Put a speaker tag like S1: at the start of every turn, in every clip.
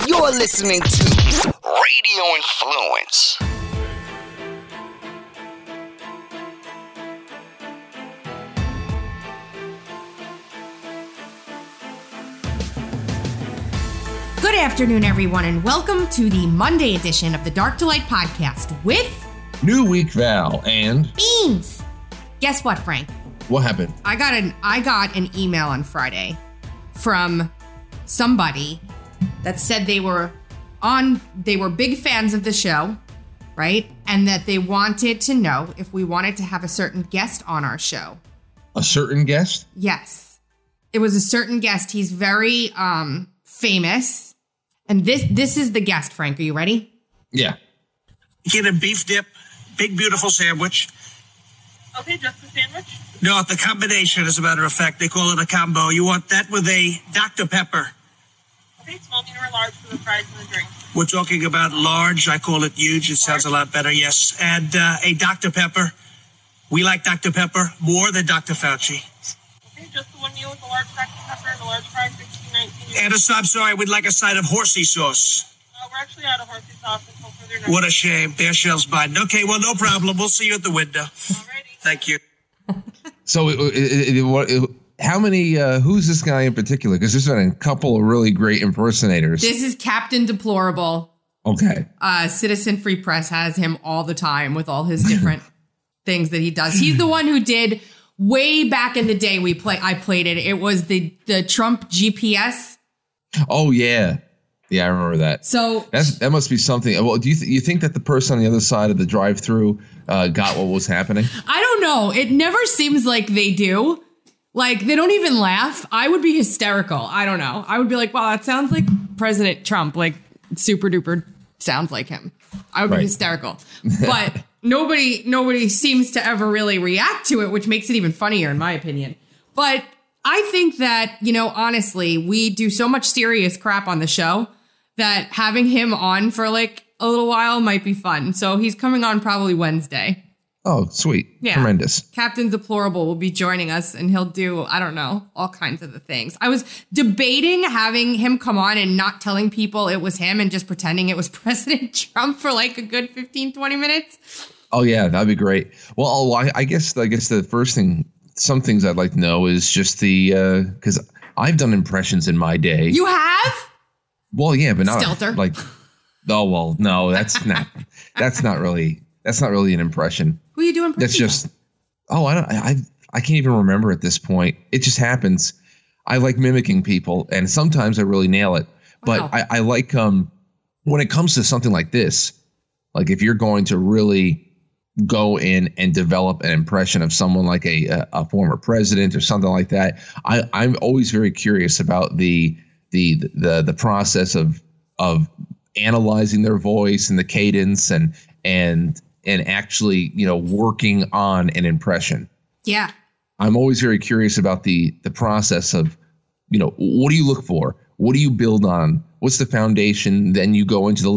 S1: You're listening to Radio Influence.
S2: Good afternoon, everyone, and welcome to the Monday edition of the Dark Delight podcast with
S3: New Week Val and
S2: Beans. Guess what, Frank?
S3: What happened?
S2: I got an email on Friday from somebody that said they were big fans of the show, right? And that they wanted to know if we wanted to have a certain guest on our show.
S3: A certain guest?
S2: Yes. It was a certain guest. He's very famous. And this is the guest, Frank. Are you ready?
S3: Yeah.
S4: Get a beef dip, big beautiful sandwich.
S5: Okay, just the sandwich?
S4: No, the combination, as a matter of fact. They call it a combo. You want that with a Dr. Pepper.
S5: Okay, small, medium, or large for the fries and the drink.
S4: We're talking about large. I call it huge. It sounds a lot better, yes. And a Dr. Pepper. We like Dr. Pepper more than Dr. Fauci.
S5: Okay, just the one meal with the large Dr. Pepper and the large fries, $16.19.
S4: And I'm sorry, we'd like a side of horsey sauce.
S5: We're actually out of horsey sauce until further notice.
S4: What a shame. Bare shells Biden. Okay, well, no problem. We'll see you at the window.
S5: Alrighty.
S4: Thank you.
S3: So how many, who's this guy in particular? Because there's been a couple of really great impersonators.
S2: This is Captain Deplorable.
S3: Okay.
S2: Citizen Free Press has him all the time with all his different things that he does. He's the one who did way back in the day. I played it. It was the Trump GPS.
S3: Oh yeah, yeah, I remember that.
S2: So
S3: that must be something. Well, do you think that the person on the other side of the drive-through got what was happening?
S2: I don't know. It never seems like they do. Like they don't even laugh. I would be hysterical. I don't know. I would be like, wow, that sounds like President Trump. Like super duper sounds like him. I would be hysterical. But nobody seems to ever really react to it, which makes it even funnier in my opinion. But I think that, honestly, we do so much serious crap on the show that having him on for like a little while might be fun. So he's coming on probably Wednesday.
S3: Oh, sweet.
S2: Yeah.
S3: Tremendous.
S2: Captain Deplorable will be joining us and he'll do, I don't know, all kinds of the things. I was debating having him come on and not telling people it was him and just pretending it was President Trump for like a good 15, 20 minutes.
S3: Oh, yeah, that'd be great. Well, I guess the first thing, some things I'd like to know is just because I've done impressions in my day.
S2: You have?
S3: Well, yeah, but not
S2: Stelter.
S3: like. Oh well, no, that's not really an impression.
S2: Who are you doing?
S3: That's just. Oh, I can't even remember at this point. It just happens. I like mimicking people, and sometimes I really nail it. But
S2: Wow.
S3: I like when it comes to something like this, like if you're going to really go in and develop an impression of someone like a former president or something like that. I'm always very curious about the process of analyzing their voice and the cadence and actually, working on an impression.
S2: Yeah.
S3: I'm always very curious about the process of, what do you look for? What do you build on? What's the foundation? Then you go into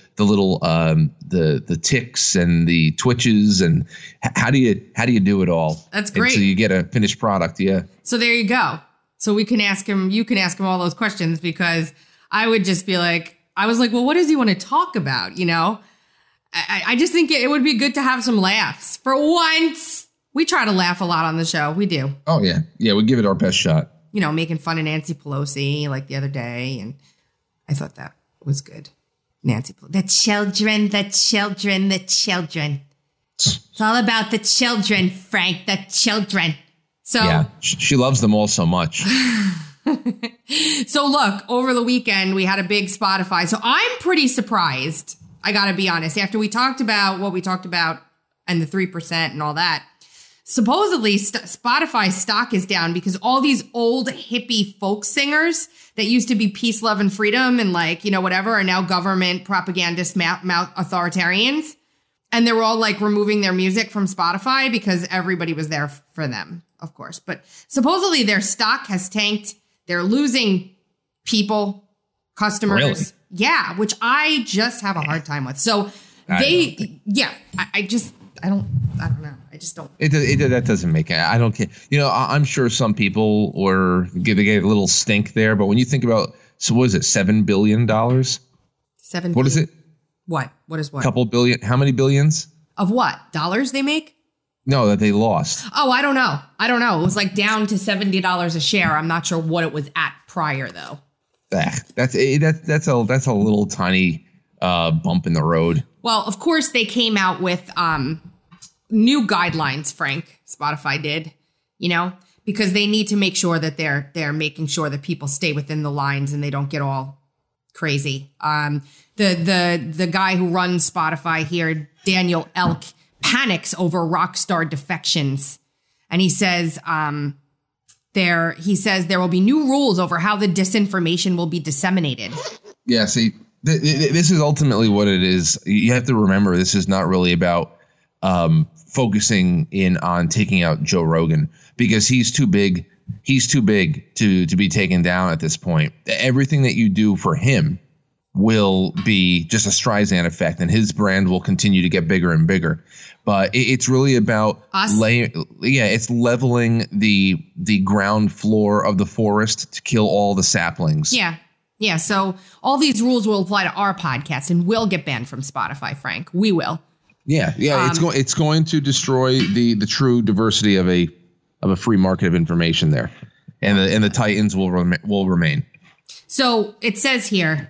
S3: the ticks and the twitches and how do you do it all?
S2: That's great.
S3: And so you get a finished product. Yeah.
S2: So there you go. So you can ask him all those questions because I would just be like, I was like, well, what does he want to talk about? I just think it would be good to have some laughs for once. We try to laugh a lot on the show. We do.
S3: Oh, yeah. Yeah. We give it our best shot.
S2: Making fun of Nancy Pelosi like the other day. And I thought that was good. Nancy Pelosi. The children. It's all about the children, Frank, the children. So
S3: yeah, she loves them all so much.
S2: So look, over the weekend, we had a big Spotify. So I'm pretty surprised. I got to be honest. After we talked about what we talked about and the 3% and all that, supposedly Spotify stock is down because all these old hippie folk singers that used to be peace, love, and freedom and whatever are now government propagandist authoritarians. And they were all removing their music from Spotify because everybody was there for them, of course. But supposedly their stock has tanked. They're losing people, customers.
S3: Really?
S2: Yeah, which I just have a hard time with. So I don't know. I just don't.
S3: That doesn't make it. I don't care. I'm sure some people they get a little stink there. But when you think about So what is it? $7 billion?
S2: $7
S3: What is it?
S2: What? What is what?
S3: Couple billion. How many billions?
S2: Of what? Dollars they make?
S3: No, that they lost.
S2: Oh, I don't know. It was like down to $70 a share. I'm not sure what it was at prior, though.
S3: That's a little tiny bump in the road.
S2: Well, of course, they came out with new guidelines, Frank. Spotify did, because they need to make sure that they're making sure that people stay within the lines and they don't get all crazy. The guy who runs Spotify here, Daniel Elk, panics over Rockstar defections, and he says there will be new rules over how the disinformation will be disseminated.
S3: Yeah, see, this is ultimately what it is. You have to remember, this is not really about focusing in on taking out Joe Rogan, because he's too big. He's too big to be taken down at this point. Everything that you do for him will be just a Streisand effect, and his brand will continue to get bigger and bigger. But it's really about it's leveling the ground floor of the forest to kill all the saplings.
S2: Yeah. So all these rules will apply to our podcast, and we'll get banned from Spotify, Frank. We will.
S3: Yeah. It's going to destroy the true diversity of a free market of information there, and the titans will remain. So
S2: it says here.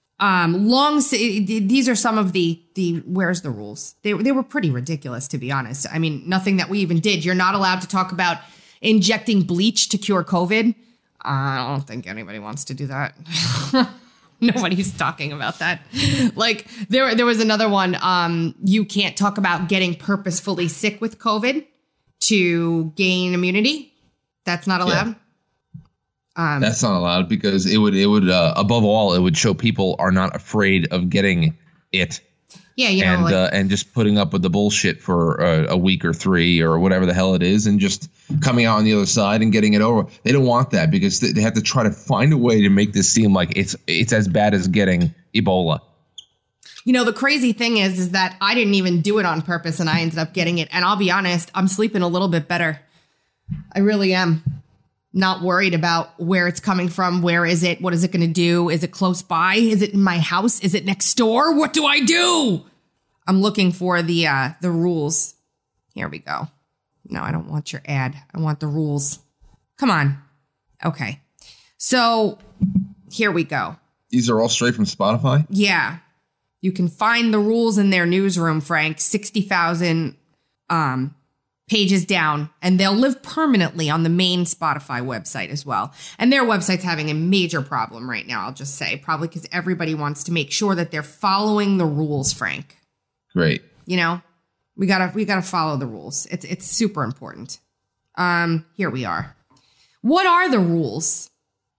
S2: These are some of the where's the rules? They were pretty ridiculous, to be honest. I mean, nothing that we even did. You're not allowed to talk about injecting bleach to cure COVID. I don't think anybody wants to do that. Nobody's talking about that. Like there was another one. You can't talk about getting purposefully sick with COVID to gain immunity. That's not allowed.
S3: Yeah. That's not allowed because it would above all, it would show people are not afraid of getting it.
S2: Yeah,
S3: and just putting up with the bullshit for a week or 3 or whatever the hell it is, and just coming out on the other side and getting it over. They don't want that because they have to try to find a way to make this seem like it's as bad as getting Ebola.
S2: The crazy thing is that I didn't even do it on purpose, and I ended up getting it. And I'll be honest, I'm sleeping a little bit better. I really am. Not worried about where it's coming from. Where is it? What is it going to do? Is it close by? Is it in my house? Is it next door? What do I do? I'm looking for the rules. Here we go. No, I don't want your ad. I want the rules. Come on. Okay. So here we go.
S3: These are all straight from Spotify?
S2: Yeah. You can find the rules in their newsroom, Frank. 60,000 pages down, and they'll live permanently on the main Spotify website as well. And their website's having a major problem right now, I'll just say, probably because everybody wants to make sure that they're following the rules, Frank.
S3: Great.
S2: We gotta follow the rules. It's super important. Here we are. What are the rules?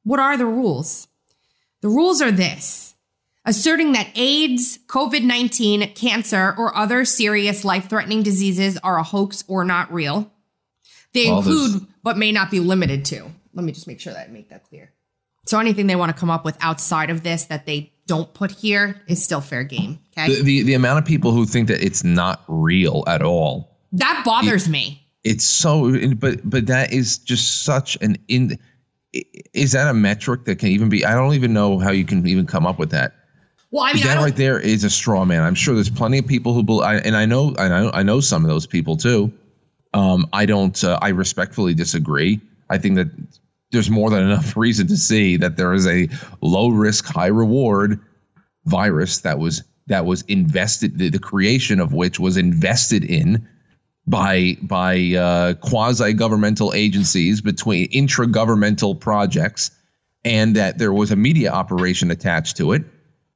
S2: The rules are this. Asserting that AIDS, COVID-19, cancer, or other serious life-threatening diseases are a hoax or not real. They include, but may not be limited to. Let me just make sure that I make that clear. So anything they want to come up with outside of this that they don't put here is still fair game. Okay.
S3: The amount of people who think that it's not real at all.
S2: That bothers me.
S3: It's so, but that is just such is that a metric that can even be? I don't even know how you can even come up with that.
S2: Well, I mean,
S3: that right there is a straw man. I'm sure there's plenty of people who believe, and I know some of those people too. I respectfully disagree. I think that there's more than enough reason to see that there is a low risk, high reward virus that was invested, the creation of which was invested in by quasi governmental agencies, between intragovernmental projects, and that there was a media operation attached to it.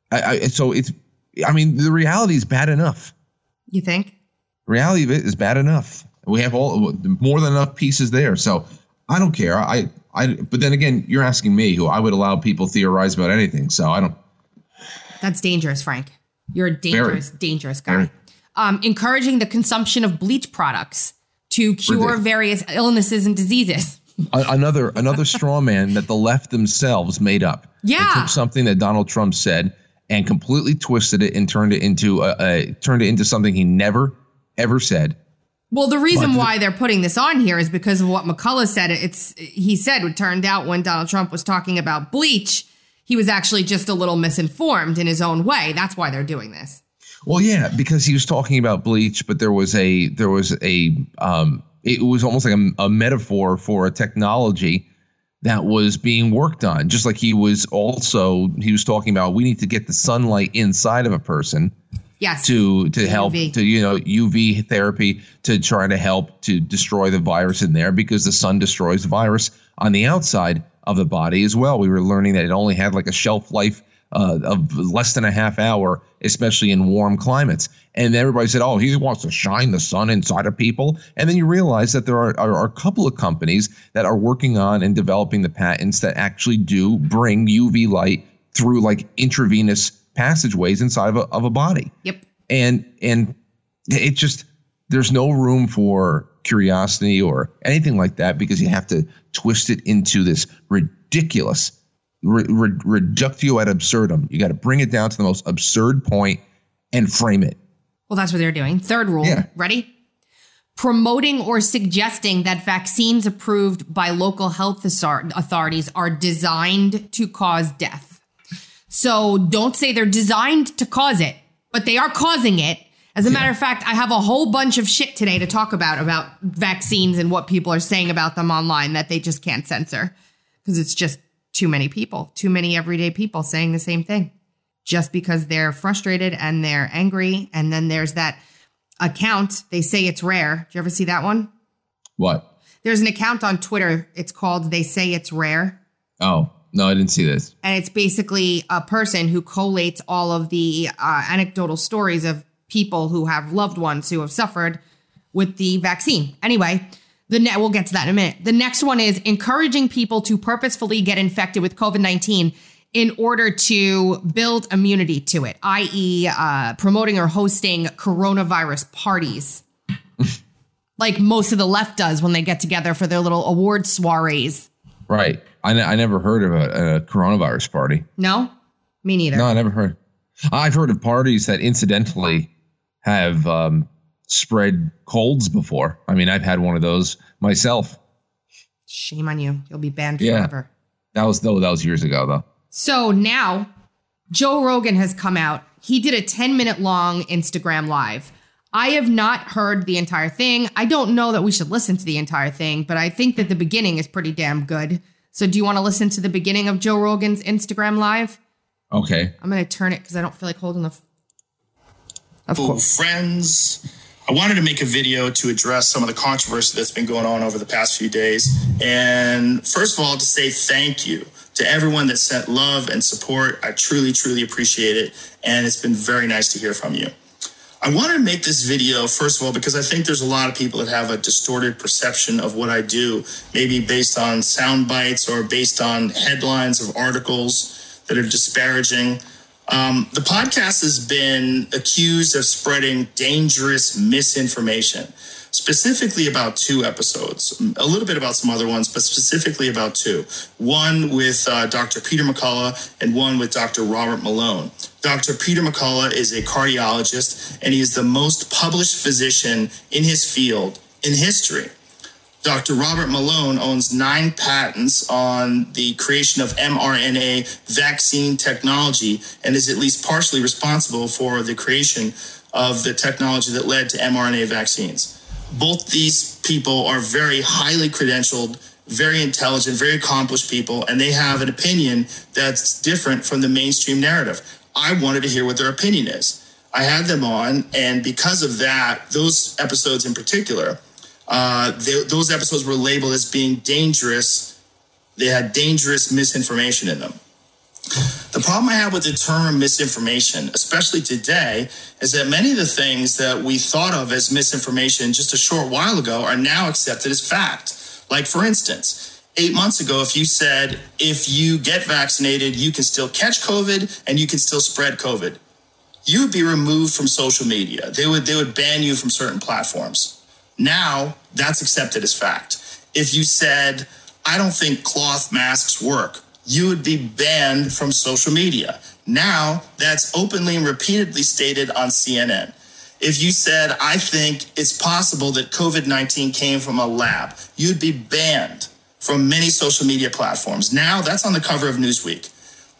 S3: The reality is bad enough.
S2: You think?
S3: Reality of it is bad enough. We have more than enough pieces there. So I don't care. But then again, you're asking me, who I would allow people theorize about anything. So I don't.
S2: That's dangerous, Frank. You're a dangerous guy. Encouraging the consumption of bleach products to cure various illnesses and diseases.
S3: Another straw man that the left themselves made up.
S2: Yeah.
S3: They took something that Donald Trump said and completely twisted it and turned it into something he never, ever said.
S2: Well, the reason why they're putting this on here is because of what McCullough said. He said it turned out when Donald Trump was talking about bleach, He was actually just a little misinformed in his own way. That's why they're doing this.
S3: Well, yeah, because he was talking about bleach, but it was almost like a metaphor for a technology that was being worked on. Just like he was talking about, we need to get the sunlight inside of a person.
S2: Yes.
S3: To help
S2: UV.
S3: to, UV therapy to try to help to destroy the virus in there, because the sun destroys the virus on the outside of the body as well. We were learning that it only had like a shelf life of less than a half hour, especially in warm climates. And everybody said, oh, he wants to shine the sun inside of people. And then you realize that there are a couple of companies that are working on and developing the patents that actually do bring UV light through like intravenous passageways inside of a body.
S2: Yep.
S3: And it just, there's no room for curiosity or anything like that, because you have to twist it into this ridiculous reductio ad absurdum. You got to bring it down to the most absurd point and frame it.
S2: Well, that's what they're doing. Third rule.
S3: Yeah.
S2: Ready? Promoting or suggesting that vaccines approved by local health authorities are designed to cause death. So don't say they're designed to cause it, but they are causing it. As a matter of fact, I have a whole bunch of shit today to talk about vaccines and what people are saying about them online that they just can't censor, because it's just too many people, too many everyday people saying the same thing just because they're frustrated and they're angry. And then there's that account. They say it's rare. Did you ever see that one?
S3: What?
S2: There's an account on Twitter. It's called They Say It's Rare.
S3: Oh, no, I didn't see this.
S2: And it's basically a person who collates all of the anecdotal stories of people who have loved ones who have suffered with the vaccine. Anyway, we'll get to that in a minute. The next one is encouraging people to purposefully get infected with COVID-19 in order to build immunity to it, i.e. Promoting or hosting coronavirus parties. Like most of the left does when they get together for their little award soirees.
S3: Right. I never heard of a coronavirus party.
S2: No? Me neither.
S3: No, I never heard. I've heard of parties that incidentally have spread colds before. I mean, I've had one of those myself.
S2: Shame on you. You'll be banned forever.
S3: That was years ago, though.
S2: So now Joe Rogan has come out. He did a 10-minute long Instagram live. I have not heard the entire thing. I don't know that we should listen to the entire thing, but I think that the beginning is pretty damn good. So do you want to listen to the beginning of Joe Rogan's Instagram live?
S3: Okay.
S2: I'm going to turn it because I don't feel like holding the... Of course.
S6: Friends, I wanted to make a video to address some of the controversy that's been going on over the past few days. And first of all, to say thank you to everyone that sent love and support. I truly, truly appreciate it. And it's been very nice to hear from you. I wanted to make this video, first of all, because I think there's a lot of people that have a distorted perception of what I do, maybe based on sound bites or based on headlines of articles that are disparaging. The podcast has been accused of spreading dangerous misinformation, specifically about 2 episodes, a little bit about some other ones, but specifically about 2. One with Dr. Peter McCullough and one with Dr. Robert Malone. Dr. Peter McCullough is a cardiologist, and he is the most published physician in his field in history. Dr. Robert Malone owns 9 patents on the creation of mRNA vaccine technology and is at least partially responsible for the creation of the technology that led to mRNA vaccines. Both these people are very highly credentialed, very intelligent, very accomplished people, and they have an opinion that's different from the mainstream narrative. I wanted to hear what their opinion is. I had them on, and because of that, those episodes in particular, those episodes were labeled as being dangerous. They had dangerous misinformation in them. The problem I have with the term misinformation, especially today, is that many of the things that we thought of as misinformation just a short while ago are now accepted as fact. Like, for instance, 8 months ago, if you said, if you get vaccinated, you can still catch COVID and you can still spread COVID, you would be removed from social media. They would ban you from certain platforms. Now, that's accepted as fact. If you said, I don't think cloth masks work, you would be banned from social media. Now, that's openly and repeatedly stated on CNN. If you said, I think it's possible that COVID-19 came from a lab, you'd be banned from many social media platforms. Now, that's on the cover of Newsweek.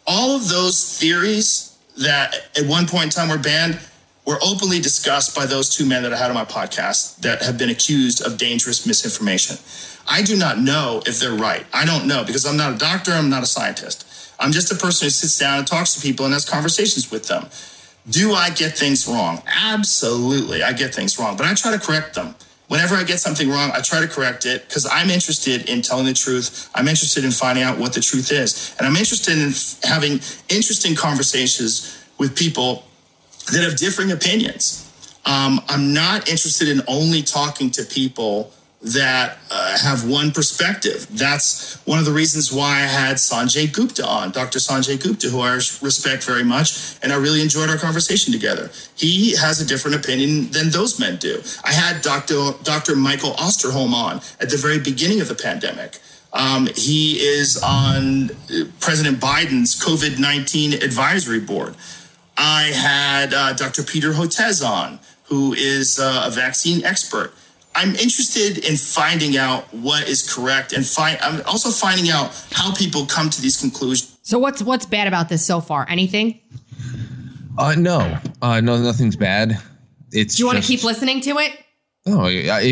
S6: All of those theories that at one point in time were banned were openly discussed by those two men that I had on my podcast that have been accused of dangerous misinformation. I do not know if they're right. I don't know because I'm not a doctor. I'm not a scientist. I'm just a person who sits down and talks to people and has conversations with them. Do I get things wrong? Absolutely. I get things wrong, but I try to correct them. Whenever I get something wrong, I try to correct it because I'm interested in telling the truth. I'm interested in finding out what the truth is. And I'm interested in having interesting conversations with people that have differing opinions. I'm not interested in only talking to people that have one perspective. That's one of the reasons why I had Sanjay Gupta on, Dr. Sanjay Gupta, who I respect very much, and I really enjoyed our conversation together. He has a different opinion than those men do. I had Dr. Michael Osterholm on at the very beginning of the pandemic. He is on President Biden's COVID-19 advisory board. I had Dr. Peter Hotez on, who is a vaccine expert. I'm interested in finding out what is correct and I'm also finding out how people come to these conclusions.
S2: So what's bad about this so far? Anything?
S3: No, nothing's bad. It's. Do
S2: you want to keep listening to it?
S3: Oh,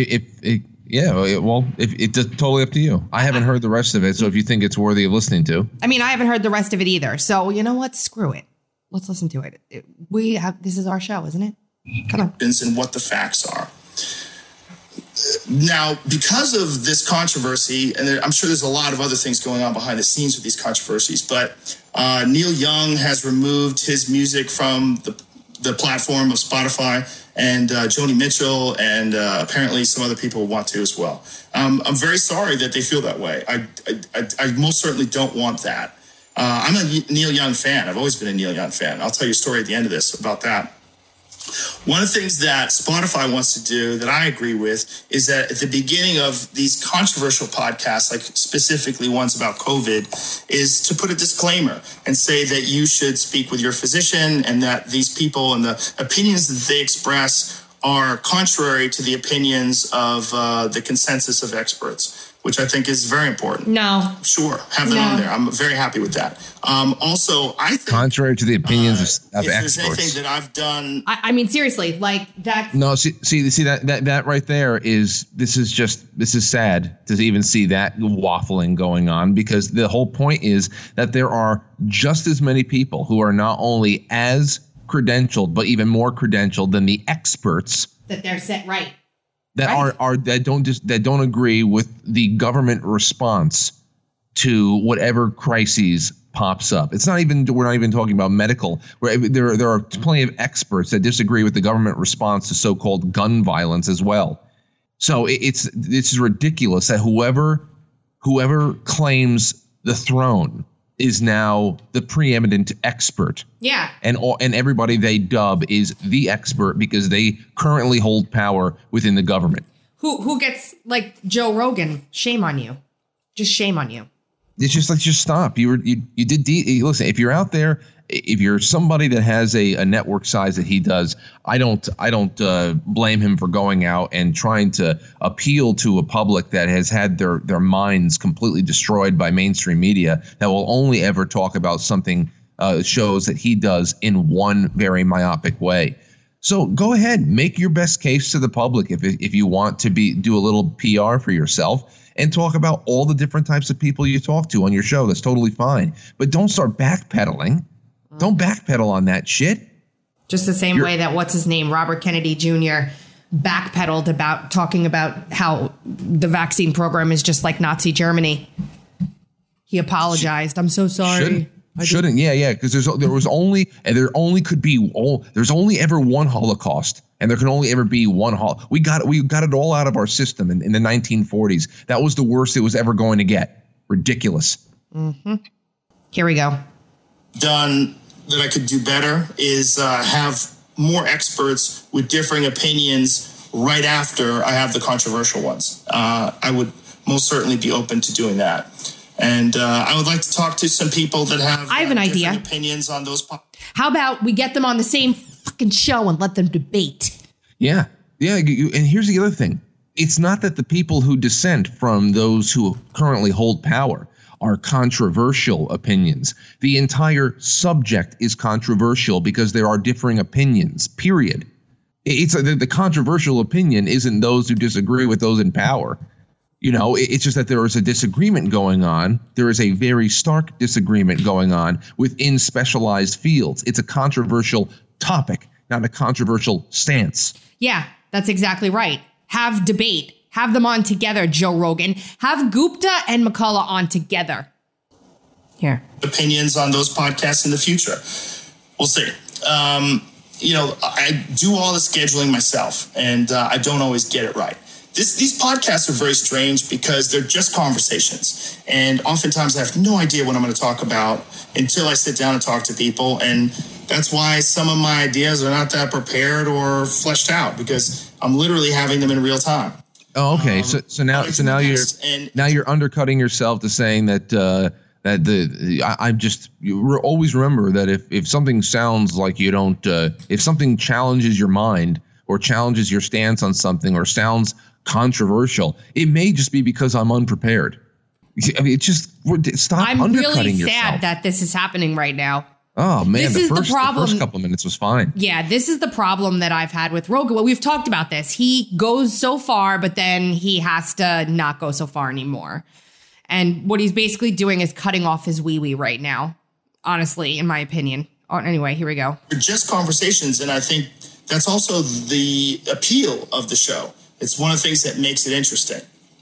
S3: it's totally up to you. I haven't heard the rest of it, so if you think it's worthy of listening to.
S2: I mean, I haven't heard the rest of it either. So you know what? Screw it. Let's listen to it. This is our show, isn't it? Come on.
S6: And what the facts are. Now, because of this controversy, and I'm sure there's a lot of other things going on behind the scenes with these controversies, but Neil Young has removed his music from the platform of Spotify, and Joni Mitchell, and apparently some other people want to as well. I'm very sorry that they feel that way. I most certainly don't want that. I'm a Neil Young fan. I've always been a Neil Young fan. I'll tell you a story at the end of this about that. One of the things that Spotify wants to do that I agree with is that at the beginning of these controversial podcasts, like specifically ones about COVID, is to put a disclaimer and say that you should speak with your physician and that these people and the opinions that they express are contrary to the opinions of the consensus of experts, which I think is very important.
S2: No.
S6: Sure. Have them on there. I'm very happy with that. Also, I think...
S3: Contrary to the opinions of
S6: if
S3: experts.
S6: There's anything that I've done...
S2: I mean, seriously, like that...
S3: No, see that right there is... This is sad to even see that waffling going on, because the whole point is that there are just as many people who are not only as credentialed, but even more credentialed than the experts
S2: that they're set right.
S3: That
S2: right.
S3: that don't agree with the government response to whatever crises pops up. We're not even talking about medical. There are plenty of experts that disagree with the government response to so-called gun violence as well. So it's ridiculous that whoever claims the throne is now the preeminent expert.
S2: Yeah.
S3: And everybody they dub is the expert because they currently hold power within the government.
S2: Who gets, like Joe Rogan? Shame on you. Just shame on you.
S3: It's just like, just stop. Listen, if you're out there, if you're somebody that has a network size that he does, I don't blame him for going out and trying to appeal to a public that has had their minds completely destroyed by mainstream media that will only ever talk about something shows that he does in one very myopic way. So go ahead, make your best case to the public if you want to do a little PR for yourself and talk about all the different types of people you talk to on your show. That's totally fine. But don't start backpedaling. Don't backpedal on that shit.
S2: Just the same way that Robert Kennedy Jr. backpedaled about talking about how the vaccine program is just like Nazi Germany. He apologized. I'm so sorry.
S3: Shouldn't. Yeah. Because there's only ever one Holocaust, and there can only ever be one We got it all out of our system in the 1940s. That was the worst it was ever going to get. Ridiculous.
S2: Mm-hmm. Here we go.
S6: Done that I could do better is have more experts with differing opinions right after I have the controversial ones. I would most certainly be open to doing that. And I would like to talk to some people that have
S2: I have an idea.
S6: Opinions on those.
S2: How about we get them on the same fucking show and let them debate?
S3: Yeah. And here's the other thing. It's not that the people who dissent from those who currently hold power are controversial opinions. The entire subject is controversial because there are differing opinions, period. It's the controversial opinion isn't those who disagree with those in power. It's just that there is a disagreement going on. There is a very stark disagreement going on within specialized fields. It's a controversial topic, not a controversial stance.
S2: Yeah, that's exactly right. Have debate. Have them on together, Joe Rogan. Have Gupta and McCullough on together. Here.
S6: Opinions on those podcasts in the future. We'll see. I do all the scheduling myself, and I don't always get it right. These podcasts are very strange because they're just conversations. And oftentimes I have no idea what I'm going to talk about until I sit down and talk to people. And that's why some of my ideas are not that prepared or fleshed out, because I'm literally having them in real time.
S3: Oh, okay. So now you're undercutting yourself to saying that you always remember that if something sounds like you don't, if something challenges your mind or challenges your stance on something or sounds controversial, it may just be because I'm unprepared. I mean, stop undercutting yourself.
S2: I'm really sad that this is happening right now.
S3: Oh man,
S2: the
S3: first couple minutes was fine.
S2: Yeah, this is the problem that I've had with Rogan. Well, we've talked about this. He goes so far, but then he has to not go so far anymore. And what he's basically doing is cutting off his wee-wee right now, honestly, in my opinion. Oh, anyway, here we go.
S6: They're just conversations, and I think that's also the appeal of the show. It's one of the things that makes it interesting.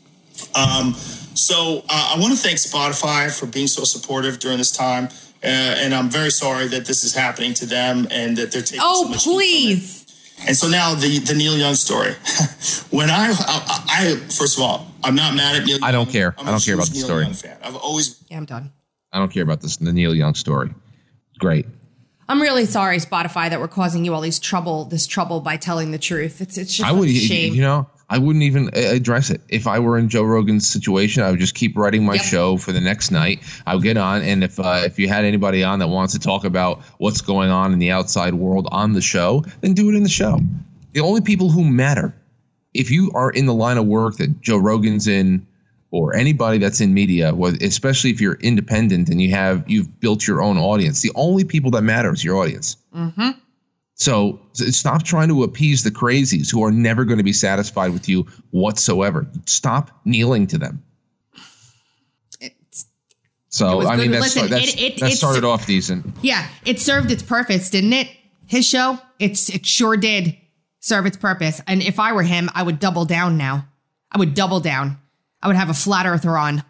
S6: So I want to thank Spotify for being so supportive during this time. And I'm very sorry that this is happening to them and that they're taking so much heat
S2: please.
S6: from it. And so now the Neil Young story. When I first of all, I'm not mad at Neil Young.
S3: I don't care. I don't care about the
S6: Neil
S3: story.
S6: Young fan. I've always.
S2: Yeah, I'm done.
S3: I don't care about the Neil Young story. Great.
S2: I'm really sorry, Spotify, that we're causing you all this trouble by telling the truth. It's just a shame.
S3: I wouldn't even address it. If I were in Joe Rogan's situation, I would just keep writing my show for the next night. I would get on, and if you had anybody on that wants to talk about what's going on in the outside world on the show, then do it in the show. The only people who matter, if you are in the line of work that Joe Rogan's in, or anybody that's in media, especially if you're independent and you've built your own audience, the only people that matter is your audience. Mm-hmm. So stop trying to appease the crazies who are never going to be satisfied with you whatsoever. Stop kneeling to them. That started off decent.
S2: Yeah, it served its purpose, didn't it? His show, it sure did serve its purpose. And if I were him, I would double down now. I would double down. I would have a flat earther on.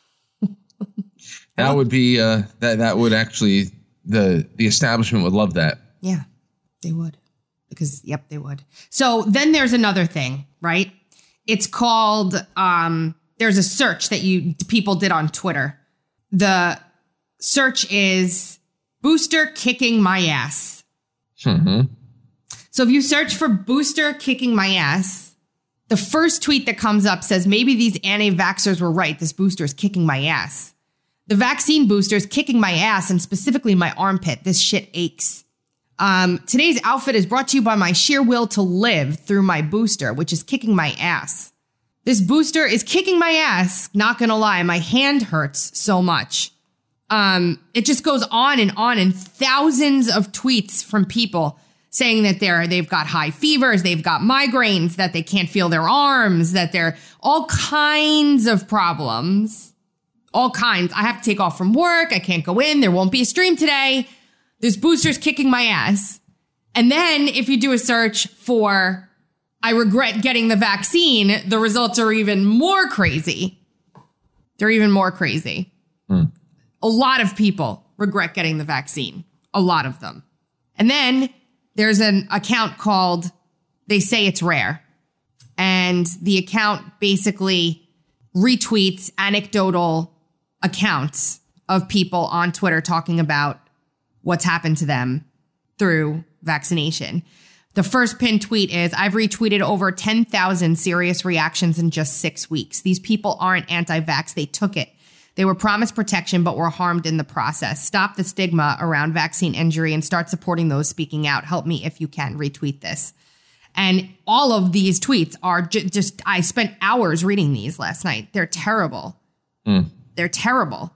S3: That would be that would actually the establishment would love that.
S2: Yeah. They would, because they would. So then there's another thing, right? It's called, there's a search that people did on Twitter. The search is Booster kicking my ass. Mm-hmm. So if you search for Booster kicking my ass, the first tweet that comes up says, maybe these anti-vaxxers were right. This booster is kicking my ass. The vaccine booster is kicking my ass, and specifically my armpit. This shit aches. Today's outfit is brought to you by my sheer will to live through my booster, which is kicking my ass. This booster is kicking my ass. Not gonna lie, my hand hurts so much. It just goes on, and thousands of tweets from people saying that they've got high fevers, they've got migraines, that they can't feel their arms, that they're all kinds of problems. All kinds. I have to take off from work. I can't go in. There won't be a stream today. This booster's kicking my ass. And then if you do a search for, I regret getting the vaccine, the results are even more crazy. They're even more crazy. A lot of people regret getting the vaccine. A lot of them. And then there's an account called They Say It's Rare. And the account basically retweets anecdotal accounts of people on Twitter talking about what's happened to them through vaccination. The first pinned tweet is, I've retweeted over 10,000 serious reactions in just 6 weeks. These people aren't anti-vax. They took it. They were promised protection, but were harmed in the process. Stop the stigma around vaccine injury and start supporting those speaking out. Help me if you can. Retweet this. And all of these tweets are just I spent hours reading these last night. They're terrible. They're terrible.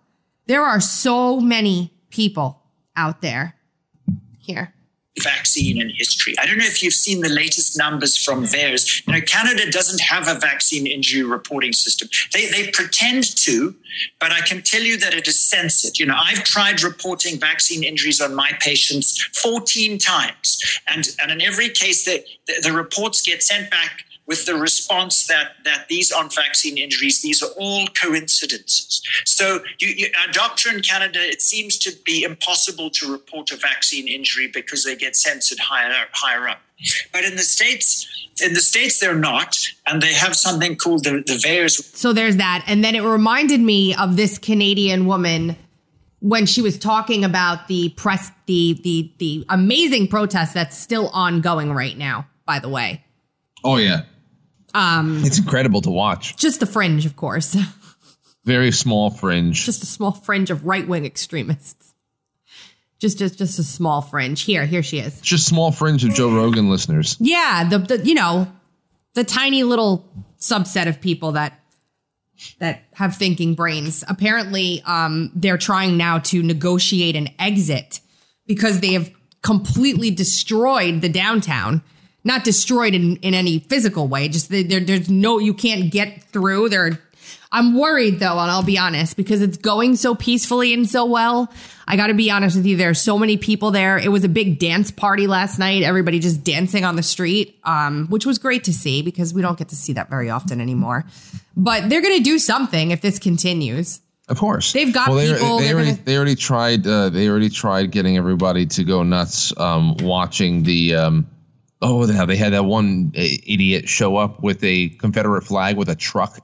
S2: There are so many people out there. Here.
S7: Vaccine in history. I don't know if you've seen the latest numbers from VAERS. Canada doesn't have a vaccine injury reporting system. They pretend to, but I can tell you that it is censored. I've tried reporting vaccine injuries on my patients 14 times. And in every case, the reports get sent back with the response that these aren't vaccine injuries, these are all coincidences. So our doctor in Canada, it seems to be impossible to report a vaccine injury because they get censored higher up. But in the States, they're not, and they have something called the VAERS.
S2: So there's that. And then it reminded me of this Canadian woman when she was talking about the amazing protest that's still ongoing right now, by the way.
S3: Oh, yeah. It's incredible to watch.
S2: Just the fringe, of course.
S3: Very small fringe.
S2: Just a small fringe of right-wing extremists. Just a small fringe. Here she is.
S3: Just small fringe of Joe Rogan listeners.
S2: Yeah, the tiny little subset of people that have thinking brains. Apparently, they're trying now to negotiate an exit because they have completely destroyed the downtown. Not destroyed in any physical way. Just there's you can't get through. I'm worried though, and I'll be honest, because it's going so peacefully and so well. I got to be honest with you. There are so many people there. It was a big dance party last night. Everybody just dancing on the street, which was great to see because we don't get to see that very often anymore. But they're going to do something if this continues.
S3: Of course,
S2: they've got people.
S3: They already tried. They already tried getting everybody to go nuts watching the. They had that one idiot show up with a Confederate flag with a truck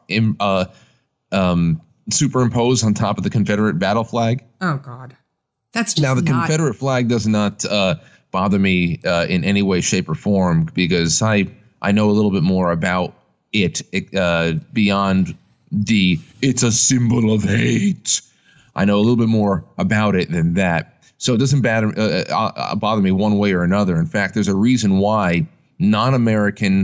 S3: superimposed on top of the Confederate battle flag.
S2: Oh, God. That's just
S3: now the Confederate flag does not bother me in any way, shape or form, because I know a little bit more about it beyond it's a symbol of hate. I know a little bit more about it than that. So it doesn't bother me one way or another. In fact, there's a reason why non-American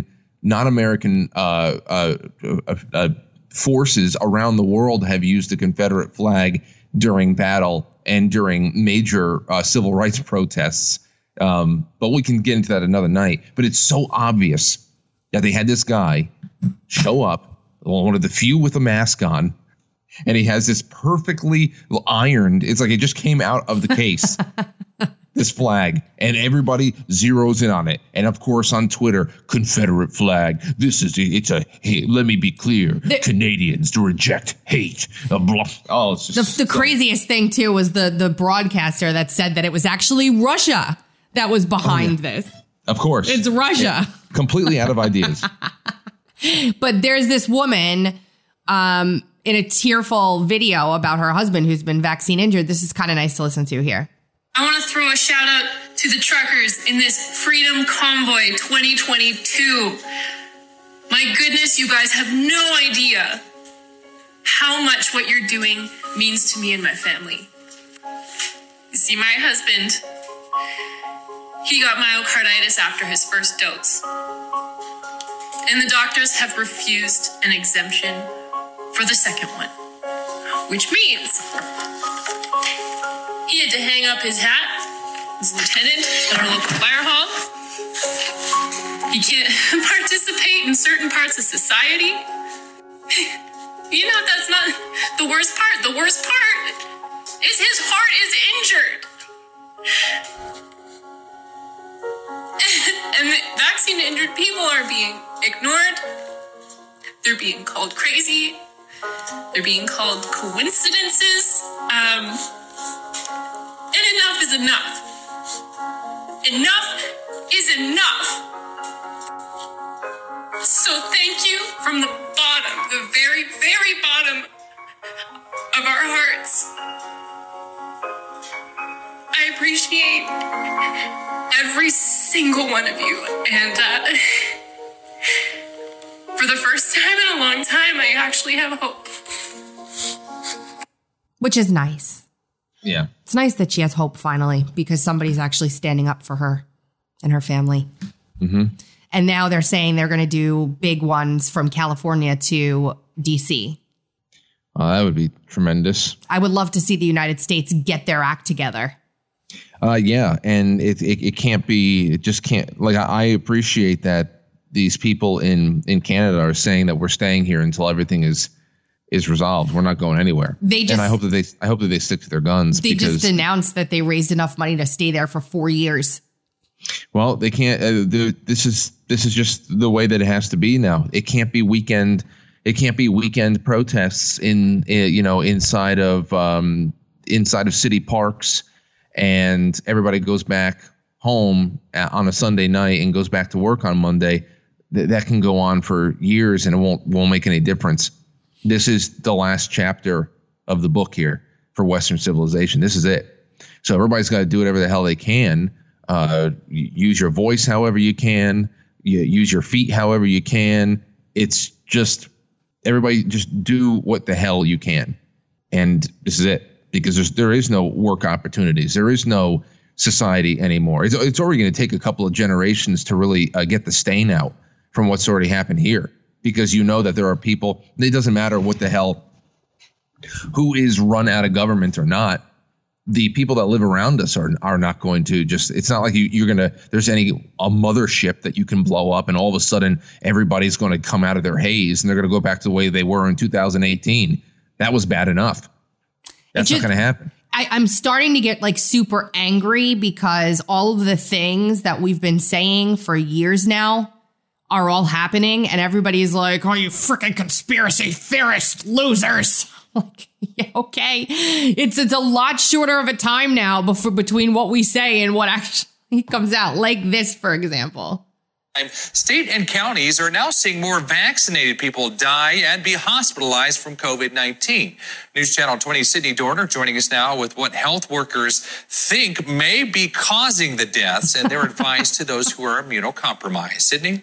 S3: forces around the world have used the Confederate flag during battle and during major civil rights protests. But we can get into that another night. But it's so obvious that they had this guy show up, one of the few with a mask on, and he has this perfectly ironed, it's like it just came out of the case, this flag, and everybody zeroes in on it. And of course on Twitter, Confederate flag. Hey, let me be clear. Canadians to reject hate. Oh, it's just
S2: the craziest thing too was the broadcaster that said that it was actually Russia that was behind this.
S3: Of course.
S2: It's Russia.
S3: Yeah. Completely out of ideas.
S2: But there's this woman, in a tearful video about her husband who's been vaccine injured. This is kind of nice to listen to here.
S8: I want to throw a shout out to the truckers in this Freedom Convoy 2022. My goodness, you guys have no idea how much what you're doing means to me and my family. You see, my husband, he got myocarditis after his first dose. And the doctors have refused an exemption for the second one, which means he had to hang up his hat as lieutenant at our local fire hall. He can't participate in certain parts of society. That's not the worst part. The worst part is his heart is injured. And the vaccine-injured people are being ignored. They're being called crazy. They're being called coincidences. And enough is enough. Enough is enough. So thank you from the bottom, the very, very bottom of our hearts. I appreciate every single one of you. And for the first time in a long time, I actually have hope.
S2: Which is nice.
S3: Yeah.
S2: It's nice that she has hope finally because somebody's actually standing up for her and her family.
S3: Mm-hmm.
S2: And now they're saying they're going to do big ones from California to DC.
S3: That would be tremendous.
S2: I would love to see the United States get their act together.
S3: Yeah, and it can't be. It just can't. Like I appreciate that these people in Canada are saying that we're staying here until everything is resolved. We're not going anywhere. And I hope that they stick to their guns.
S2: They just announced that they raised enough money to stay there for 4 years.
S3: Well, they can't. This is just the way that it has to be now. It can't be weekend. It can't be weekend protests inside of city parks, and everybody goes back home on a Sunday night and goes back to work on Monday. That can go on for years, and it won't make any difference. This is the last chapter of the book here for Western civilization. This is it. So everybody's got to do whatever the hell they can. Use your voice however you can. Use your feet however you can. It's just everybody just do what the hell you can. And this is it, because there is no work opportunities. There is no society anymore. It's already going to take a couple of generations to really get the stain out from what's already happened here, because you know that there are people, it doesn't matter what the hell, who is run out of government or not. The people that live around us are not going to just, it's not like there's a mothership that you can blow up and all of a sudden everybody's going to come out of their haze and they're going to go back to the way they were in 2018. That was bad enough. That's not going to happen.
S2: I'm starting to get like super angry because all of the things that we've been saying for years now are all happening and everybody's like, oh, you freaking conspiracy theorist losers. Like, yeah, okay. It's a lot shorter of a time now between what we say and what actually comes out. Like this, for example.
S9: State and counties are now seeing more vaccinated people die and be hospitalized from COVID-19. News Channel 20 Sydney Dorner joining us now with what health workers think may be causing the deaths and their advice to those who are immunocompromised. Sydney?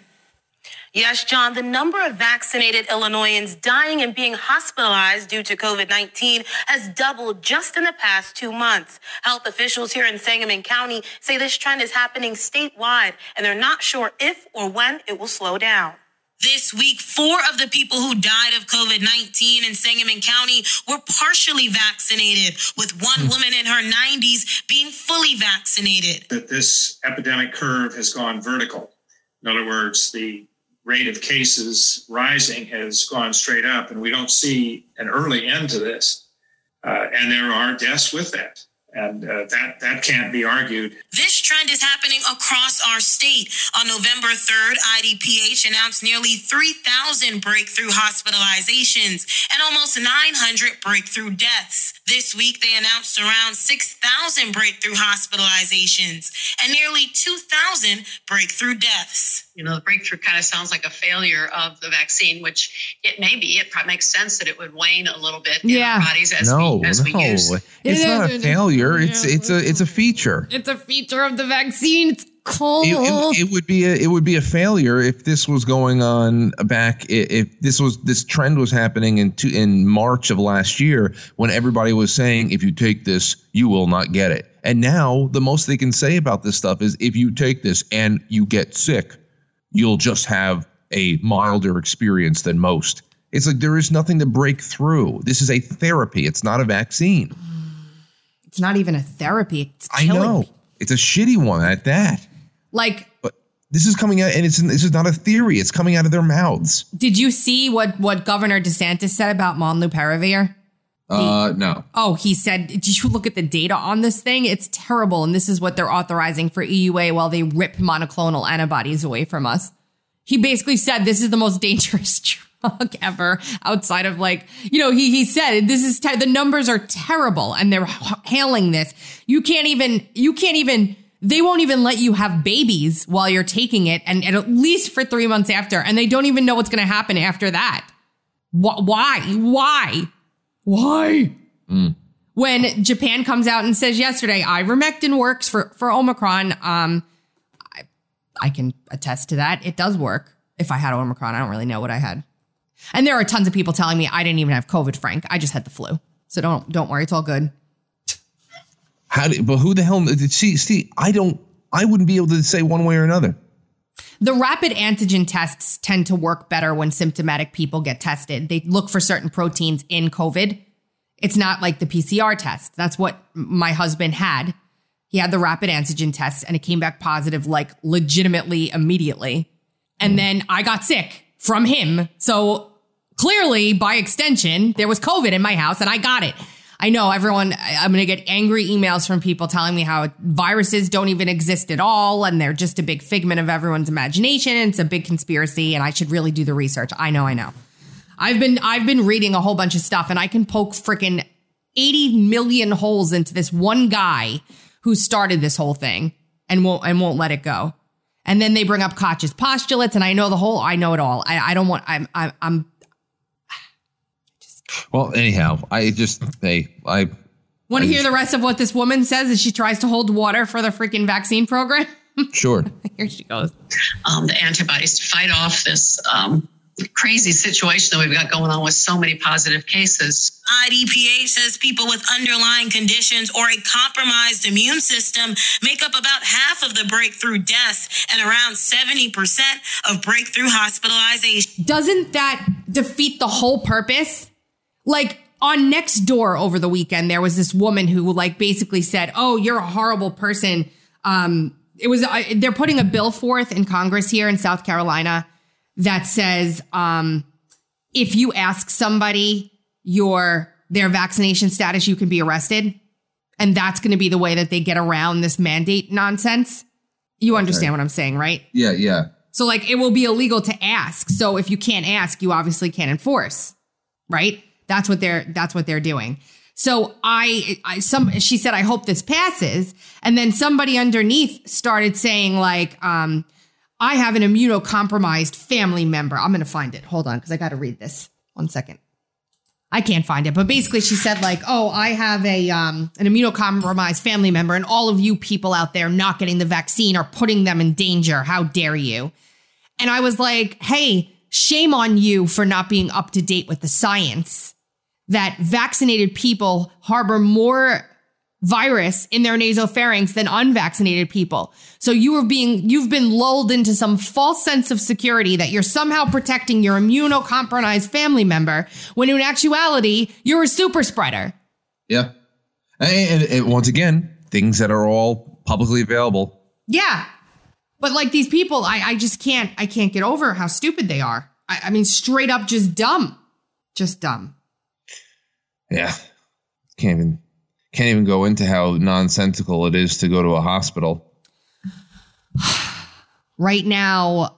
S10: Yes, John, the number of vaccinated Illinoisans dying and being hospitalized due to COVID-19 has doubled just in the past 2 months. Health officials here in Sangamon County say this trend is happening statewide, and they're not sure if or when it will slow down. This week, 4 of the people who died of COVID-19 in Sangamon County were partially vaccinated, with one woman in her 90s being fully vaccinated.
S11: That this epidemic curve has gone vertical. In other words, the rate of cases rising has gone straight up, and we don't see an early end to this. And there are deaths with that. And that can't be argued.
S10: This trend is happening across our state. On November 3rd, IDPH announced nearly 3,000 breakthrough hospitalizations and almost 900 breakthrough deaths. This week, they announced around 6,000 breakthrough hospitalizations and nearly 2,000 breakthrough deaths.
S12: You know, the breakthrough kind of sounds like a failure of the vaccine, which it may be. It probably makes sense that it would wane a little bit in our bodies as we use.
S3: It's not a failure. It's a feature.
S2: It's a feature of the vaccine. It's cool.
S3: It would be a failure if this was going on back. If this trend was happening in March of last year, when everybody was saying, if you take this, you will not get it. And now the most they can say about this stuff is, if you take this and you get sick, you'll just have a milder experience than most. It's like there is nothing to break through. This is a therapy. It's not a vaccine.
S2: It's not even a therapy. It's killing.
S3: I know. It's a shitty one at that.
S2: Like,
S3: but this is coming out, and this is not a theory. It's coming out of their mouths.
S2: Did you see what Governor DeSantis said about Molnupiravir?
S3: No.
S2: Oh, he said, did you look at the data on this thing? It's terrible. And this is what they're authorizing for EUA while they rip monoclonal antibodies away from us. He basically said this is the most dangerous drug ever, outside of he said this is the numbers are terrible and they're hailing this. You can't even, they won't even let you have babies while you're taking it, and at least for 3 months after. And they don't even know what's going to happen after that. Why? When Japan comes out and says yesterday, ivermectin works for Omicron, I can attest to that. It does work. If I had Omicron, I don't really know what I had. And there are tons of people telling me I didn't even have COVID, Frank. I just had the flu. So don't worry. It's all good.
S3: But who the hell? See, I wouldn't be able to say one way or another.
S2: the rapid antigen tests tend to work better when symptomatic people get tested. They look for certain proteins in COVID. It's not like the PCR test. That's what my husband had. He had the rapid antigen test and it came back positive, like legitimately immediately. And then I got sick from him. So clearly, by extension, there was COVID in my house and I got it. I know everyone, I'm going to get angry emails from people telling me how viruses don't even exist at all and they're just a big figment of everyone's imagination. It's a big conspiracy and I should really do the research. I know. I've been reading a whole bunch of stuff and I can poke freaking 80 million holes into this one guy who started this whole thing and won't let it go. And then they bring up Koch's postulates and I know it all. I don't want, I'm
S3: Well, anyhow, I
S2: want to hear the rest of what this woman says as she tries to hold water for the freaking vaccine program.
S3: Sure.
S2: Here she goes.
S12: The antibodies to fight off this crazy situation that we've got going on with so many positive cases.
S10: IDPH says people with underlying conditions or a compromised immune system make up about half of the breakthrough deaths and around 70% of breakthrough hospitalization.
S2: Doesn't that defeat the whole purpose? Like on Nextdoor over the weekend, there was this woman who like basically said, "Oh, you're a horrible person." They're putting a bill forth in Congress here in South Carolina that says if you ask somebody their vaccination status, you can be arrested. And that's going to be the way that they get around this mandate nonsense. You understand what I'm saying, right?
S3: Yeah.
S2: So like it will be illegal to ask. So if you can't ask, you obviously can't enforce, right? That's what they're doing. So she said, I hope this passes. And then somebody underneath started saying like, I have an immunocompromised family member. I'm going to find it. Hold on. Cause I got to read this. 1 second. I can't find it. But basically she said like, oh, I have an immunocompromised family member and all of you people out there not getting the vaccine are putting them in danger. How dare you? And I was like, hey, shame on you for not being up to date with the science that vaccinated people harbor more virus in their nasopharynx than unvaccinated people. So you've been lulled into some false sense of security that you're somehow protecting your immunocompromised family member when in actuality, you're a super spreader.
S3: Yeah. And once again, things that are all publicly available.
S2: Yeah. But like these people, I can't get over how stupid they are. I mean, straight up just dumb. Just dumb.
S3: Yeah. Can't even go into how nonsensical it is to go to a hospital.
S2: Right now,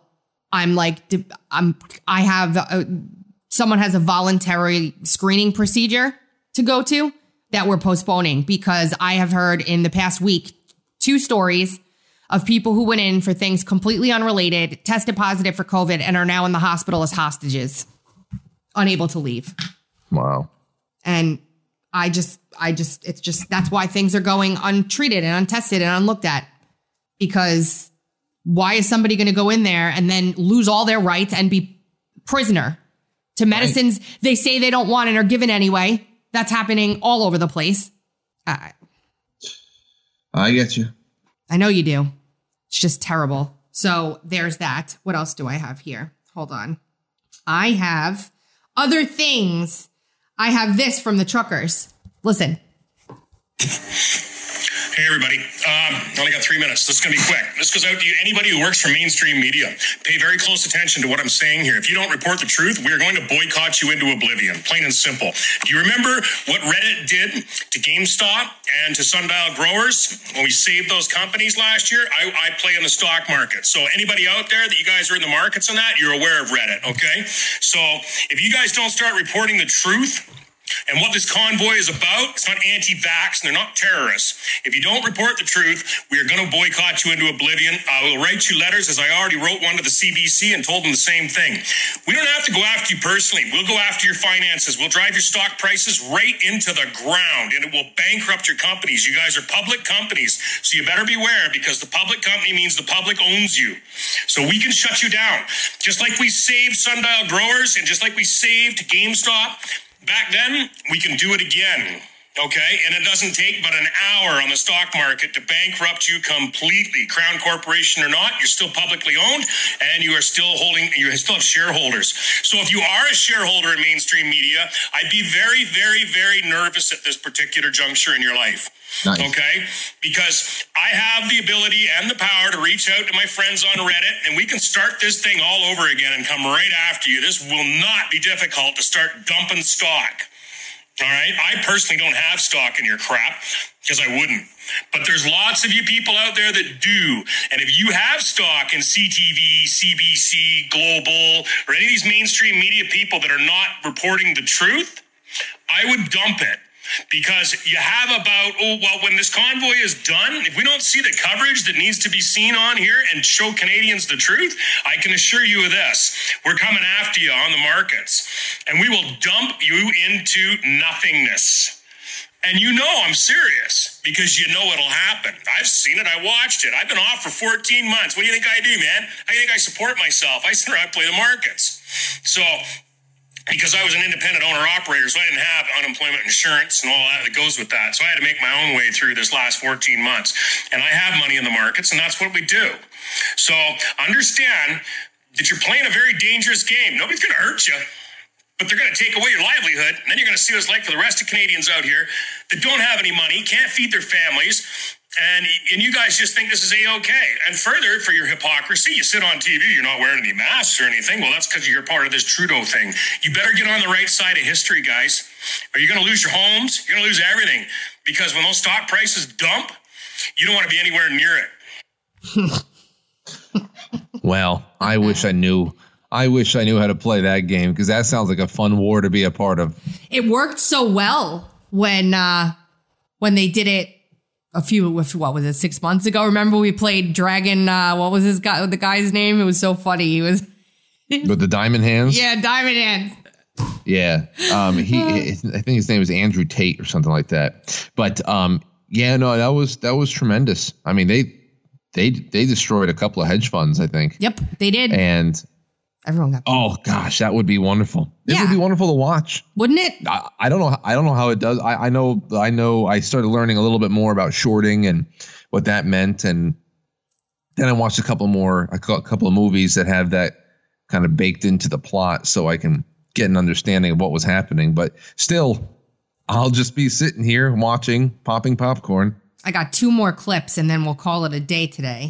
S2: someone has a voluntary screening procedure to go to that we're postponing because I have heard in the past week 2 stories of people who went in for things completely unrelated, tested positive for COVID, and are now in the hospital as hostages, unable to leave.
S3: Wow.
S2: And it's just, that's why things are going untreated and untested and unlooked at. Because why is somebody going to go in there and then lose all their rights and be prisoner to medicines they say they don't want and are given anyway? That's happening all over the place.
S3: I get you.
S2: I know you do. It's just terrible. So there's that. What else do I have here? Hold on. I have other things. I have this from the truckers. Listen.
S13: Hey, everybody. Only got 3 minutes. This is going to be quick. This goes out to you, anybody who works for mainstream media. Pay very close attention to what I'm saying here. If you don't report the truth, we are going to boycott you into oblivion. Plain and simple. Do you remember what Reddit did to GameStop and to Sundial Growers when we saved those companies last year? I play in the stock market. So anybody out there that you guys are in the markets on that, you're aware of Reddit, okay? So if you guys don't start reporting the truth, and what this convoy is about, it's not anti-vax, and they're not terrorists. If you don't report the truth, we are going to boycott you into oblivion. I will write you letters, as I already wrote one to the CBC and told them the same thing. We don't have to go after you personally. We'll go after your finances. We'll drive your stock prices right into the ground, and it will bankrupt your companies. You guys are public companies, so you better beware, because the public company means the public owns you. So we can shut you down. Just like we saved Sundial Growers, and just like we saved GameStop, back then, we can do it again. Okay, and it doesn't take but an hour on the stock market to bankrupt you completely. Crown Corporation or not, you're still publicly owned, and you still have shareholders. So if you are a shareholder in mainstream media, I'd be very, very, very nervous at this particular juncture in your life. Nice. Okay, because I have the ability and the power to reach out to my friends on Reddit, and we can start this thing all over again and come right after you. This will not be difficult to start dumping stock. All right. I personally don't have stock in your crap because I wouldn't. But there's lots of you people out there that do. And if you have stock in CTV, CBC, Global, or any of these mainstream media people that are not reporting the truth, I would dump it. Because you have when this convoy is done, if we don't see the coverage that needs to be seen on here and show Canadians the truth, I can assure you of this. We're coming after you on the markets, and we will dump you into nothingness. And you know I'm serious because you know it'll happen. I've seen it. I watched it. I've been off for 14 months. What do you think I do, man? How do you think I support myself? I sit around and play the markets. So because I was an independent owner-operator, so I didn't have unemployment insurance and all that goes with that. So I had to make my own way through this last 14 months. And I have money in the markets, and that's what we do. So understand that you're playing a very dangerous game. Nobody's going to hurt you, but they're going to take away your livelihood. And then you're going to see what it's like for the rest of Canadians out here that don't have any money, can't feed their families, and you guys just think this is A-okay. And further, for your hypocrisy, you sit on TV, you're not wearing any masks or anything. Well, that's because you're part of this Trudeau thing. You better get on the right side of history, guys, or you're going to lose your homes. You're going to lose everything. Because when those stock prices dump, you don't want to be anywhere near it.
S3: Well, I wish I knew how to play that game, because that sounds like a fun war to be a part of.
S2: It worked so well when they did it. What was it, 6 months ago? Remember we played Dragon, what was the guy's name? It was so funny. He was
S3: with the diamond hands?
S2: Yeah, diamond hands.
S3: Yeah. I think his name was Andrew Tate or something like that. But that was tremendous. I mean, they destroyed a couple of hedge funds, I think.
S2: Yep, they did.
S3: And
S2: everyone got.
S3: Oh gosh, that would be wonderful. It would be wonderful to watch,
S2: wouldn't it?
S3: I don't know how it does. I know. I started learning a little bit more about shorting and what that meant, and then I watched a couple of movies that have that kind of baked into the plot, so I can get an understanding of what was happening. But still, I'll just be sitting here watching, popping popcorn.
S2: I got 2 more clips, and then we'll call it a day today.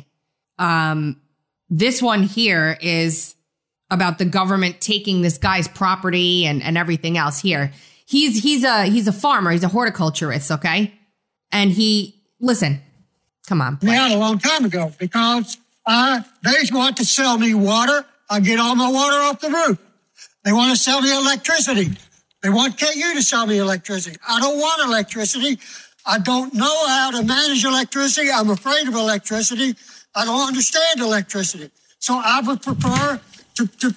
S2: This one here is about the government taking this guy's property and everything else here. He's a farmer. He's a horticulturist. Okay. And listen, come on.
S14: Play. Out a long time ago because they want to sell me water. I get all my water off the roof. They want to sell me electricity. They want KU to sell me electricity. I don't want electricity. I don't know how to manage electricity. I'm afraid of electricity. I don't understand electricity. So I would prefer to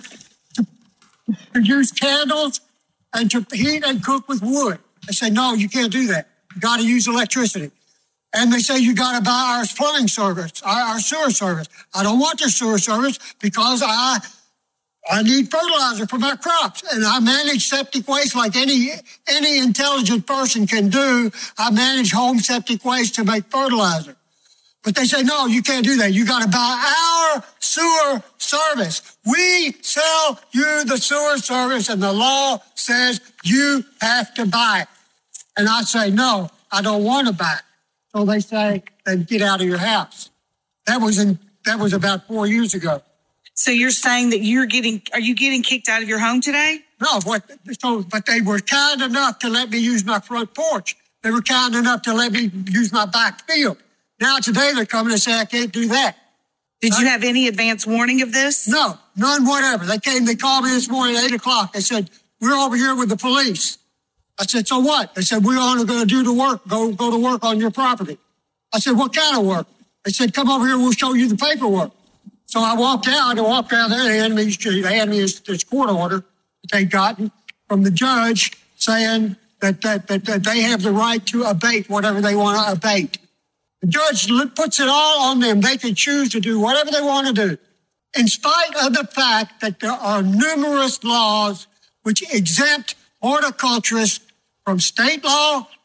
S14: use candles and to heat and cook with wood. They say, no, you can't do that. You got to use electricity. And they say, you got to buy our plumbing service, our sewer service. I don't want their sewer service because I need fertilizer for my crops. And I manage septic waste like any intelligent person can do. I manage home septic waste to make fertilizer. But they say, no, you can't do that. You got to buy our sewer service. We sell you the sewer service, and the law says you have to buy it. And I say, no, I don't want to buy it. So they say, then get out of your house. That was about 4 years ago.
S15: So you're saying that are you getting kicked out of your home today?
S14: No, but they were kind enough to let me use my front porch. They were kind enough to let me use my back field. Now today they're coming and say I can't do that.
S15: Did you have any advance warning of this?
S14: No, none whatever. They called me this morning at 8 o'clock. They said, we're over here with the police. I said, so what? They said, we're only going to do the work, go to work on your property. I said, what kind of work? They said, come over here, we'll show you the paperwork. So I walked out there, they handed me this court order that they'd gotten from the judge saying that they have the right to abate whatever they want to abate. The judge puts it all on them. They can choose to do whatever they want to do, in spite of the fact that there are numerous laws which exempt horticulturists from state law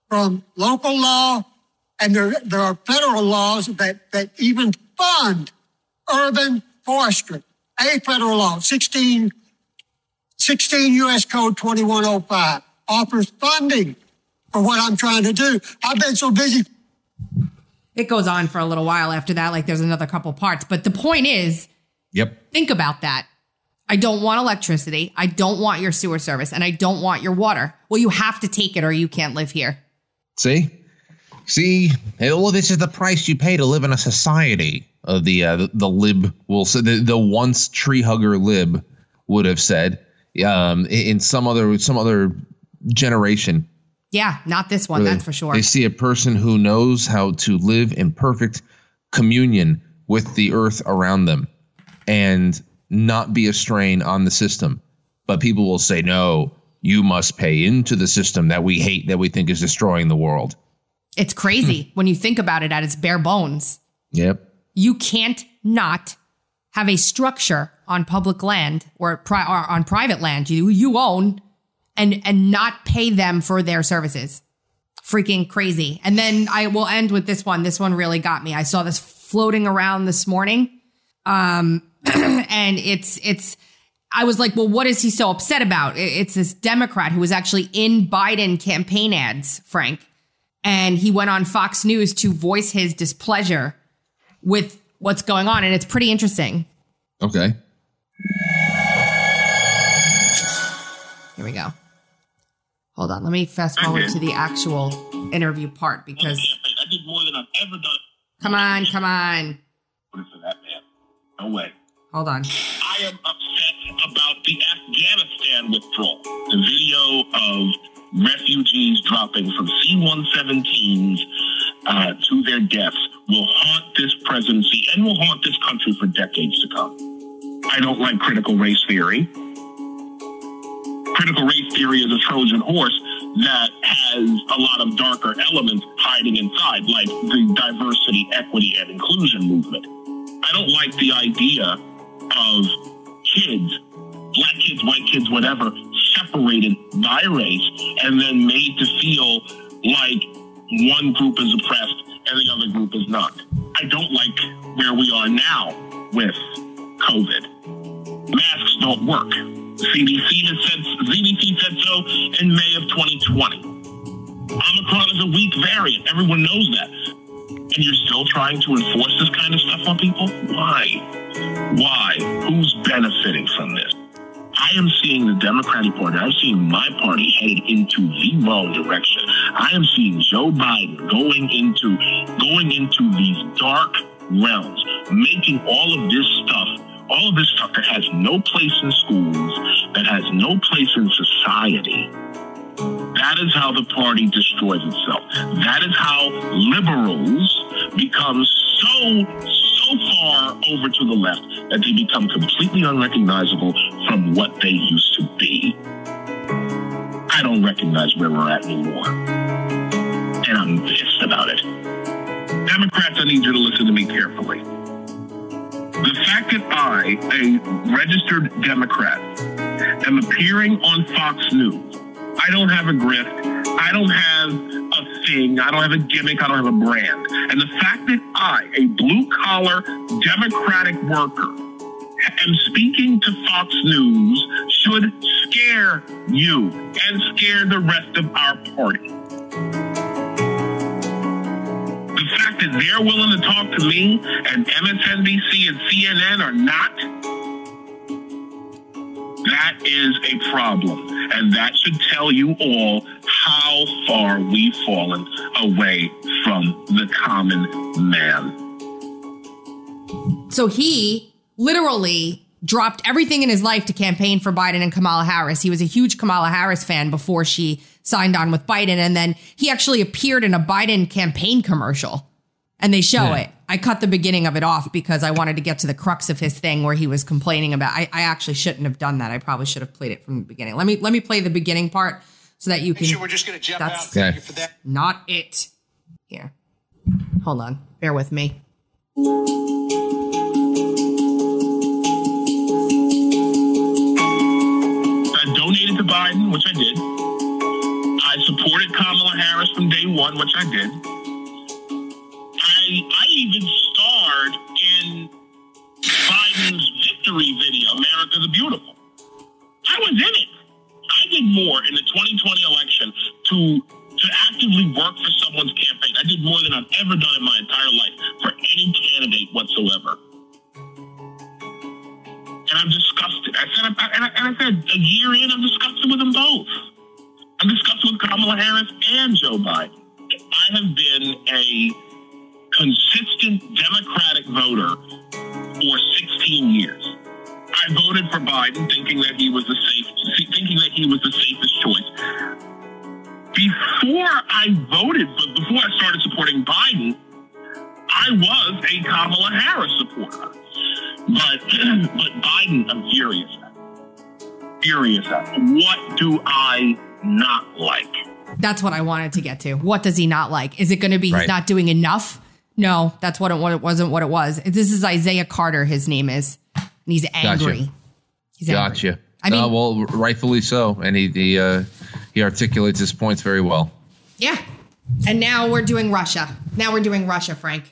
S14: from local law, and there are federal laws that even fund urban forestry. A federal law, 16 U.S. Code 2105, offers funding for what I'm trying to do. I've been so busy.
S2: It goes on for a little while after that, like there's another couple parts. But the point is, think about that. I don't want electricity. I don't want your sewer service, and I don't want your water. Well, you have to take it or you can't live here.
S3: See, well, this is the price you pay to live in a society. The lib will say, the once tree hugger lib would have said, in some other generation.
S2: Yeah, not this one, that's for sure.
S3: They see a person who knows how to live in perfect communion with the earth around them and not be a strain on the system. But people will say, no, you must pay into the system that we hate, that we think is destroying the world.
S2: It's crazy when you think about it at its bare bones.
S3: Yep.
S2: You can't not have a structure on public land or on private land you own and not pay them for their services. Freaking crazy. And then I will end with this one. This one really got me. I saw this floating around this morning. And I was like, well, what is he so upset about? It's this Democrat who was actually in Biden campaign ads, Frank. And he went on Fox News to voice his displeasure with what's going on. And it's pretty interesting.
S3: Okay.
S2: Here we go. Hold on. Let me fast forward to the actual interview part because
S16: I did more than I've ever done.
S2: Come on.
S16: For that man. No way.
S2: Hold on.
S16: I am upset about the Afghanistan withdrawal. The video of refugees dropping from C-117s to their deaths will haunt this presidency and will haunt this country for decades to come. I don't like critical race theory. Critical race theory is a Trojan horse that has a lot of darker elements hiding inside, like the diversity, equity, and inclusion movement. I don't like the idea of kids, black kids, white kids, whatever, separated by race and then made to feel like one group is oppressed and the other group is not. I don't like where we are now with COVID. Masks don't work. CDC said so in May of 2020. Omicron is a weak variant. Everyone knows that. And you're still trying to enforce this kind of stuff on people? Why? Who's benefiting from this? I am seeing the Democratic Party, I'm seeing my party headed into the wrong direction. I am seeing Joe Biden going into these dark realms, making all of this stuff that has no place in schools, that has no place in society. That is how the party destroys itself. That is how liberals become so far over to the left that they become completely unrecognizable from what they used to be. I don't recognize where we're at anymore. And I'm pissed about it. Democrats, I need you to listen to me carefully. The fact that I, a registered Democrat, am appearing on Fox News, I don't have a grift, I don't have a thing, I don't have a gimmick, I don't have a brand. And the fact that I, a blue-collar Democratic worker, am speaking to Fox News should scare you and scare the rest of our party. The fact that they're willing to talk to me and MSNBC and CNN are not, that is a problem. And that should tell you all how far we've fallen away from the common man.
S2: So he literally dropped everything in his life to campaign for Biden and Kamala Harris. He was a huge Kamala Harris fan before she signed on with Biden. And then he actually appeared in a Biden campaign commercial. And they show it. I cut the beginning of it off because I wanted to get to the crux of his thing where he was complaining about. I actually shouldn't have done that. I probably should have played it from the beginning. Let me play the beginning part so that you can.
S16: Sure, we're just going to jump out.
S3: Okay.
S16: Thank you for that.
S2: Not it. Here. Hold on. Bear with me.
S16: I donated to Biden, which I did. I supported Kamala Harris from day victory video, America the Beautiful. I was in it. I did more in the 2020 election to actively work for someone's campaign. I did more than I've ever done in my entire life for any candidate whatsoever. And I'm disgusted. I said a year in, I'm disgusted with them both. I'm disgusted with Kamala Harris and Joe Biden. I have been a consistent Democratic voter for 16 years. I voted for Biden thinking that he was the safest choice. Before I started supporting Biden, I was a Kamala Harris supporter. But Biden, I'm furious at. What do I not like?
S2: That's what I wanted to get to. What does he not like? Is it going to be he's not doing enough? No, that's what it wasn't what it was. This is Isaiah Carter, his name is. And he's angry.
S3: Gotcha.
S2: He's angry.
S3: Gotcha.
S2: I mean,
S3: well, rightfully so. And he articulates his points very well.
S2: Yeah. And now we're doing Russia. Frank.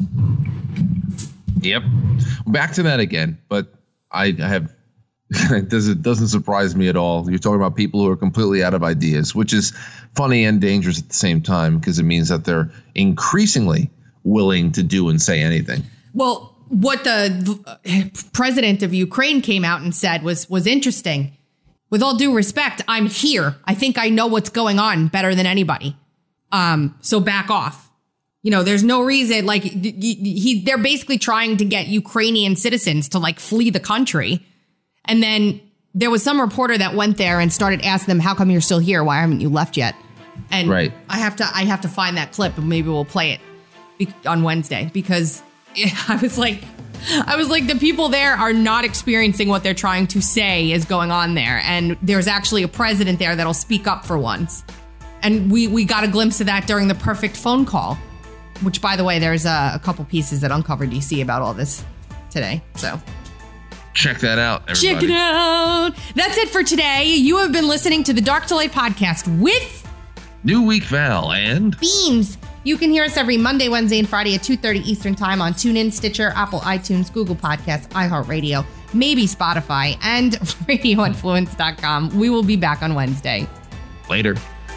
S3: Yep. Back to that again. But I have it doesn't surprise me at all. You're talking about people who are completely out of ideas, which is funny and dangerous at the same time because it means that they're increasingly willing to do and say anything.
S2: Well, what the president of Ukraine came out and said was interesting. With all due respect, I'm here. I think I know what's going on better than anybody. So back off. You know, there's no reason, like, they're basically trying to get Ukrainian citizens to, like, flee the country. And then there was some reporter that went there and started asking them, how come you're still here? Why haven't you left yet? And I have to find that clip and maybe we'll play it on Wednesday because I was like, the people there are not experiencing what they're trying to say is going on there. And there's actually a president there that'll speak up for once. And we got a glimpse of that during the perfect phone call, which, by the way, there's a couple pieces that Uncover DC about all this today. So
S3: check that out, everybody.
S2: Check it out. That's it for today. You have been listening to the Dark to Light podcast with
S3: New Week Val and
S2: Beans. You can hear us every Monday, Wednesday, and Friday at 2:30 Eastern Time on TuneIn, Stitcher, Apple, iTunes, Google Podcasts, iHeartRadio, maybe Spotify, and RadioInfluence.com. We will be back on Wednesday.
S3: Later.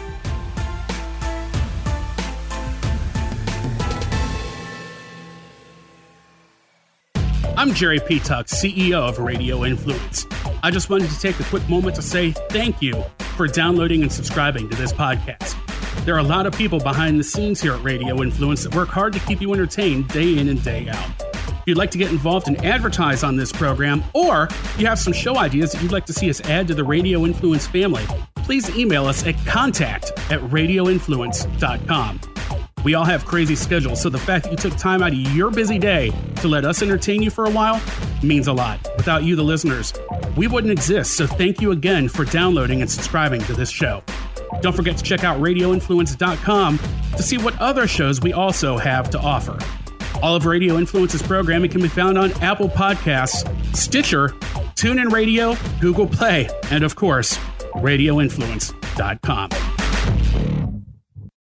S17: I'm Jerry Petuck, CEO of Radio Influence. I just wanted to take a quick moment to say thank you for downloading and subscribing to this podcast. There are a lot of people behind the scenes here at Radio Influence that work hard to keep you entertained day in and day out. If you'd like to get involved and advertise on this program, or you have some show ideas that you'd like to see us add to the Radio Influence family, please email us at contact@radioinfluence.com. We all have crazy schedules, so the fact that you took time out of your busy day to let us entertain you for a while means a lot. Without you, the listeners, we wouldn't exist, so thank you again for downloading and subscribing to this show. Don't forget to check out RadioInfluence.com to see what other shows we also have to offer. All of Radio Influence's programming can be found on Apple Podcasts, Stitcher, TuneIn Radio, Google Play, and of course, RadioInfluence.com.